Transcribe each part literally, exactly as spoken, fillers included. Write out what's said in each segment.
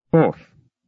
Fourth.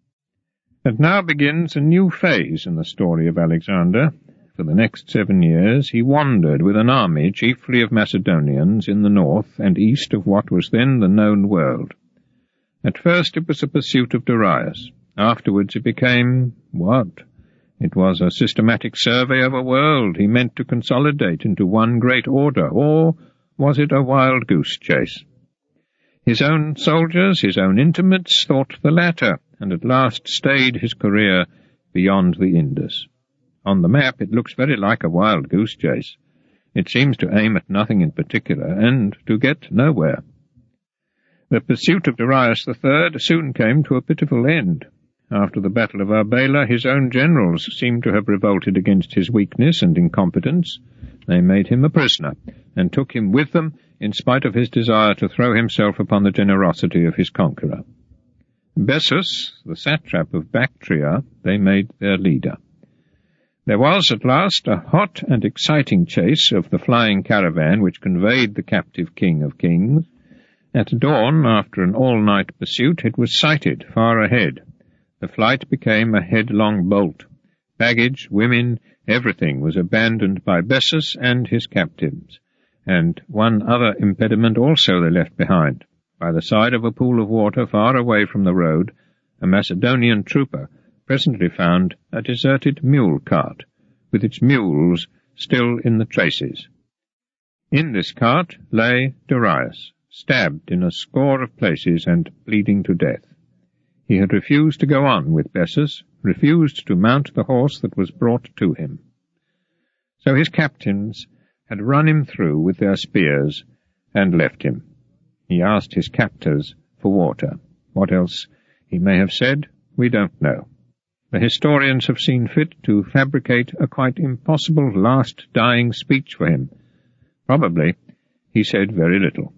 And now begins a new phase in the story of Alexander. For the next seven years he wandered with an army chiefly of Macedonians in the north and east of what was then the known world. At first it was a pursuit of Darius. Afterwards it became what? It was a systematic survey of a world he meant to consolidate into one great order, or was it a wild goose chase? His own soldiers, his own intimates, thought the latter, and at last stayed his career beyond the Indus. On the map it looks very like a wild goose chase. It seems to aim at nothing in particular, and to get nowhere. The pursuit of Darius the Third soon came to a pitiful end. After the Battle of Arbela, his own generals seemed to have revolted against his weakness and incompetence. They made him a prisoner, and took him with them, in spite of his desire to throw himself upon the generosity of his conqueror. Bessus, the satrap of Bactria, they made their leader. There was at last a hot and exciting chase of the flying caravan which conveyed the captive king of kings. At dawn, after an all-night pursuit, it was sighted far ahead. The flight became a headlong bolt. Baggage, women, everything was abandoned by Bessus and his captives, and one other impediment also they left behind. By the side of a pool of water far away from the road, a Macedonian trooper presently found a deserted mule cart, with its mules still in the traces. In this cart lay Darius, stabbed in a score of places and bleeding to death. He had refused to go on with Bessus, refused to mount the horse that was brought to him. So his captains had run him through with their spears and left him. He asked his captors for water. What else he may have said, we don't know. The historians have seen fit to fabricate a quite impossible last dying speech for him. Probably he said very little.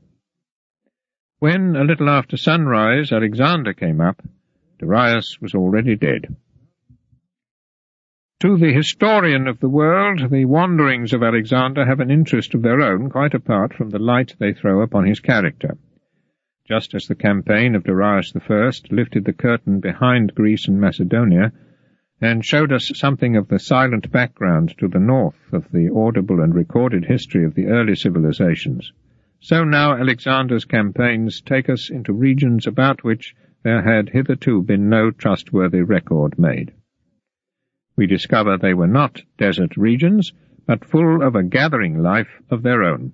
When, a little after sunrise, Alexander came up, Darius was already dead. To the historian of the world, the wanderings of Alexander have an interest of their own, quite apart from the light they throw upon his character. Just as the campaign of Darius the First lifted the curtain behind Greece and Macedonia, and showed us something of the silent background to the north of the audible and recorded history of the early civilizations, so now Alexander's campaigns take us into regions about which there had hitherto been no trustworthy record made. We discover they were not desert regions, but full of a gathering life of their own.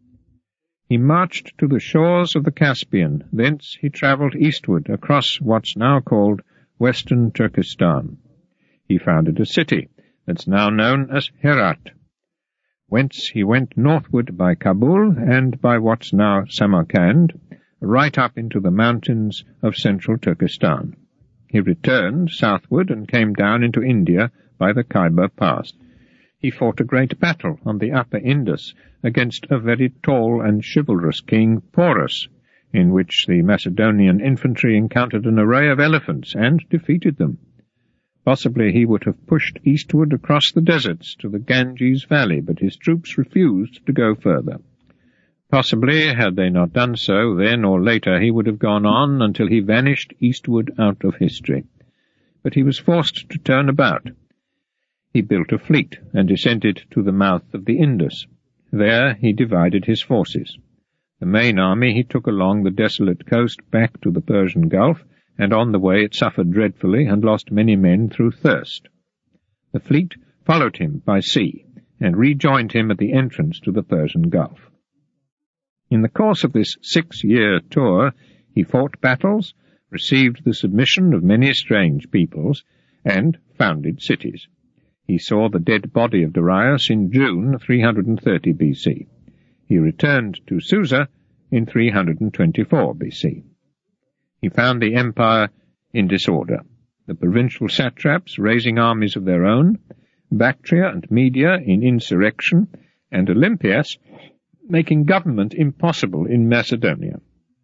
He marched to the shores of the Caspian, thence he travelled eastward across what's now called western Turkestan. He founded a city that's now known as Herat, whence he went northward by Kabul and by what's now Samarkand, right up into the mountains of central Turkestan. He returned southward and came down into India by the Khyber Pass. He fought a great battle on the upper Indus against a very tall and chivalrous king, Porus, in which the Macedonian infantry encountered an array of elephants and defeated them. Possibly he would have pushed eastward across the deserts to the Ganges Valley, but his troops refused to go further. Possibly, had they not done so, then or later he would have gone on until he vanished eastward out of history. But he was forced to turn about. He built a fleet and descended to the mouth of the Indus. There he divided his forces. The main army he took along the desolate coast back to the Persian Gulf, and on the way it suffered dreadfully and lost many men through thirst. The fleet followed him by sea, and rejoined him at the entrance to the Persian Gulf. In the course of this six-year tour he fought battles, received the submission of many strange peoples, and founded cities. He saw the dead body of Darius in June three hundred thirty B C. He returned to Susa in three hundred twenty-four B C. He found the empire in disorder, the provincial satraps raising armies of their own, Bactria and Media in insurrection, and Olympias making government impossible in Macedonia.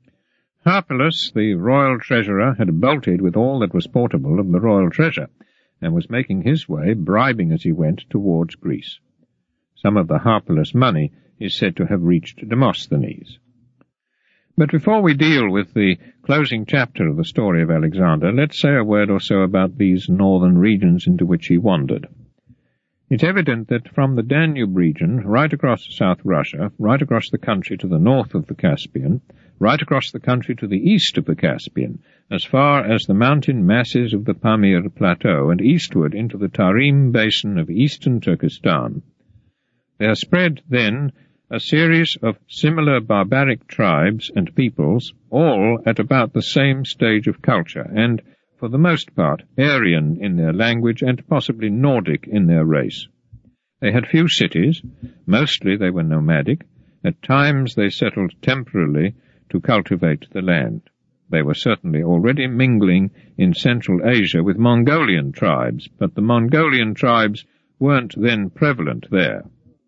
Harpalus, the royal treasurer, had bolted with all that was portable of the royal treasure, and was making his way, bribing as he went, towards Greece. Some of the Harpalus money is said to have reached Demosthenes. But before we deal with the closing chapter of the story of Alexander, let's say a word or so about these northern regions into which he wandered. It's evident that from the Danube region, right across South Russia, right across the country to the north of the Caspian, right across the country to the east of the Caspian, as far as the mountain masses of the Pamir Plateau and eastward into the Tarim basin of eastern Turkestan, there spread then a series of similar barbaric tribes and peoples, all at about the same stage of culture, and, for the most part, Aryan in their language and possibly Nordic in their race. They had few cities, mostly they were nomadic, at times they settled temporarily to cultivate the land. They were certainly already mingling in Central Asia with Mongolian tribes, but the Mongolian tribes weren't then prevalent there.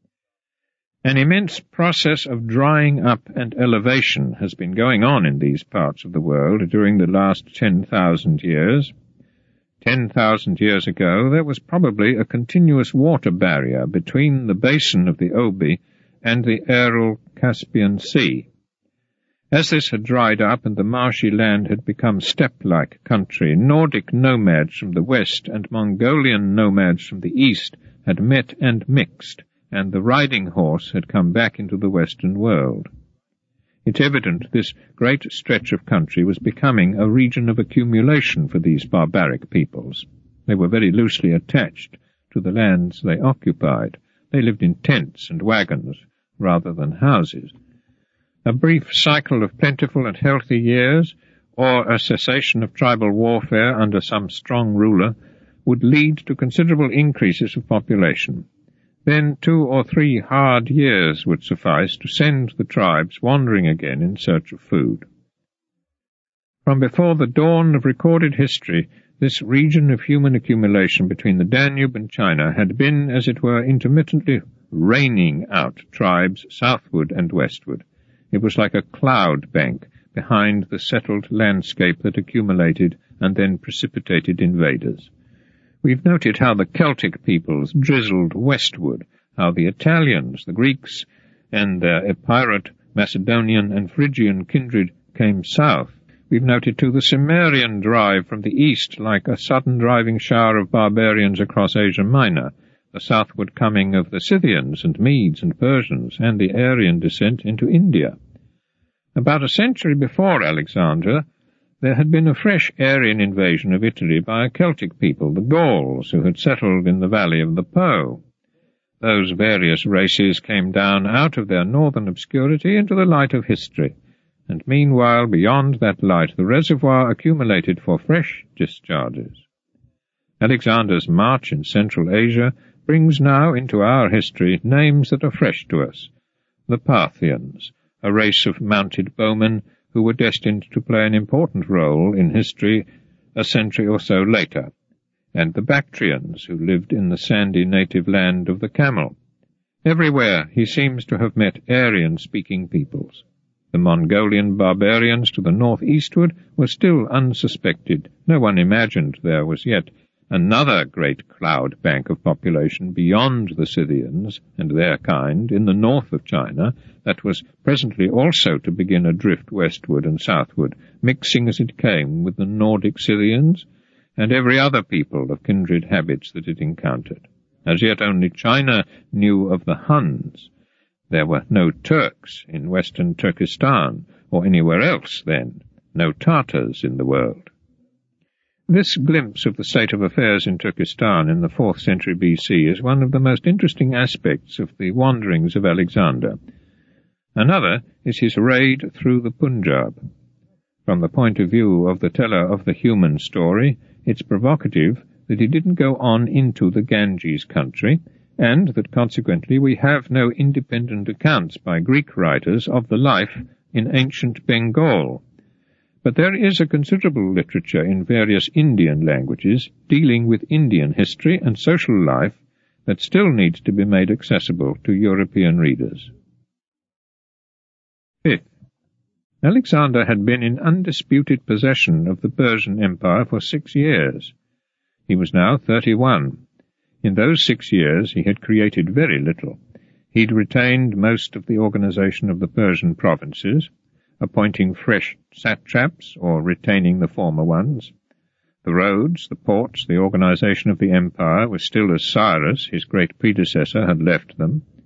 An immense process of drying up and elevation has been going on in these parts of the world during the last ten thousand years. Ten thousand years ago there was probably a continuous water barrier between the basin of the Obi and the Aral-Caspian Sea. As this had dried up and the marshy land had become steppe-like country, Nordic nomads from the west and Mongolian nomads from the east had met and mixed, and the riding horse had come back into the Western world. It's evident this great stretch of country was becoming a region of accumulation for these barbaric peoples. They were very loosely attached to the lands they occupied. They lived in tents and wagons rather than houses. A brief cycle of plentiful and healthy years, or a cessation of tribal warfare under some strong ruler, would lead to considerable increases of population. Then two or three hard years would suffice to send the tribes wandering again in search of food. From before the dawn of recorded history, this region of human accumulation between the Danube and China had been, as it were, intermittently raining out tribes southward and westward. It was like a cloud bank behind the settled landscape that accumulated and then precipitated invaders. We've noted how the Celtic peoples drizzled westward, how the Italians, the Greeks, and their Epirot, Macedonian, and Phrygian kindred came south. We've noted, too, the Cimmerian drive from the east like a sudden driving shower of barbarians across Asia Minor, the southward coming of the Scythians and Medes and Persians, and the Aryan descent into India. About a century before Alexander, there had been a fresh Aryan invasion of Italy by a Celtic people, the Gauls, who had settled in the valley of the Po. Those various races came down out of their northern obscurity into the light of history, and meanwhile beyond that light the reservoir accumulated for fresh discharges. Alexander's march in Central Asia brings now into our history names that are fresh to us. The Parthians, a race of mounted bowmen who were destined to play an important role in history a century or so later, and the Bactrians, who lived in the sandy native land of the camel. Everywhere he seems to have met Aryan-speaking peoples. The Mongolian barbarians to the north-eastward were still unsuspected. No one imagined there was yet another great cloud bank of population beyond the Scythians and their kind in the north of China that was presently also to begin a drift westward and southward, mixing as it came with the Nordic Scythians and every other people of kindred habits that it encountered. As yet only China knew of the Huns. There were no Turks in western Turkestan or anywhere else then, no Tartars in the world. This glimpse of the state of affairs in Turkestan in the fourth century B C is one of the most interesting aspects of the wanderings of Alexander. Another is his raid through the Punjab. From the point of view of the teller of the human story, it's provocative that he didn't go on into the Ganges country, and that consequently we have no independent accounts by Greek writers of the life in ancient Bengal. But there is a considerable literature in various Indian languages dealing with Indian history and social life that still needs to be made accessible to European readers. Fifth, Alexander had been in undisputed possession of the Persian Empire for six years. He was now thirty-one. In those six years he had created very little. He'd retained most of the organization of the Persian provinces, appointing fresh satraps or retaining the former ones. The roads, the ports, the organization of the empire was still as Cyrus, his great predecessor, had left them,